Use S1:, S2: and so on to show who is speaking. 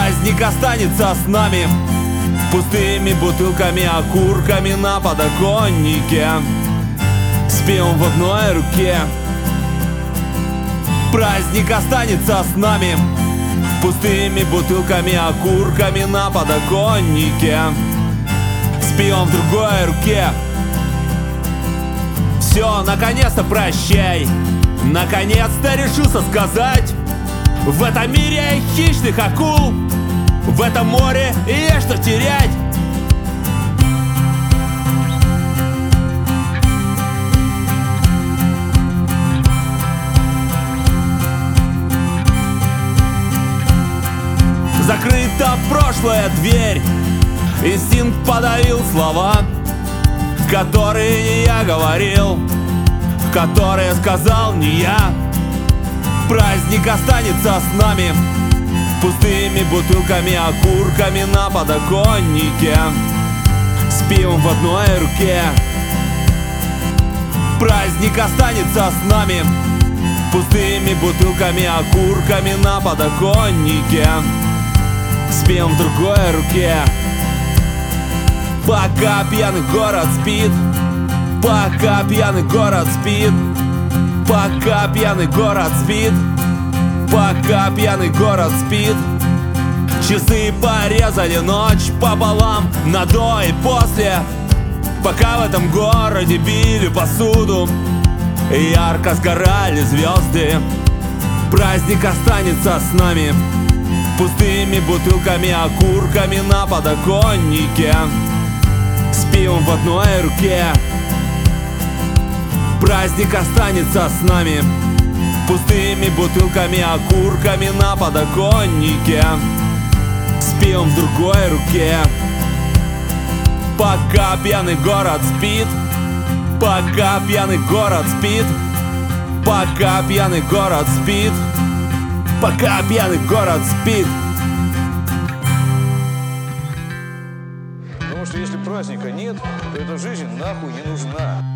S1: Праздник останется с нами, пустыми бутылками, окурками на подоконнике, с пивом в одной руке. Праздник останется с нами, пустыми бутылками, окурками на подоконнике, с пивом в другой руке. Все, наконец-то прощай, наконец-то решился сказать: в этом мире хищных акул, в этом море есть что терять. Закрыта прошлая дверь, инстинкт подавил слова, которые не я говорил, которые сказал не я. Праздник останется с нами, пустыми бутылками, окурками на подоконнике, с пивом в одной руке. Праздник останется с нами, пустыми бутылками, окурками на подоконнике, с пивом в другой руке. Пока пьяный город спит, пока пьяный город спит, пока пьяный город спит, пока пьяный город спит. Часы порезали ночь пополам на до и после, пока в этом городе били посуду и ярко сгорали звезды. Праздник останется с нами, пустыми бутылками, окурками на подоконнике, с пивом в одной руке. Праздник останется с нами, пустыми бутылками, окурками на подоконнике, с пивом в другой руке. Пока пьяный город спит, пока пьяный город спит, пока пьяный город спит, пока пьяный город спит.
S2: Потому что если праздника нет, то эта жизнь нахуй не нужна.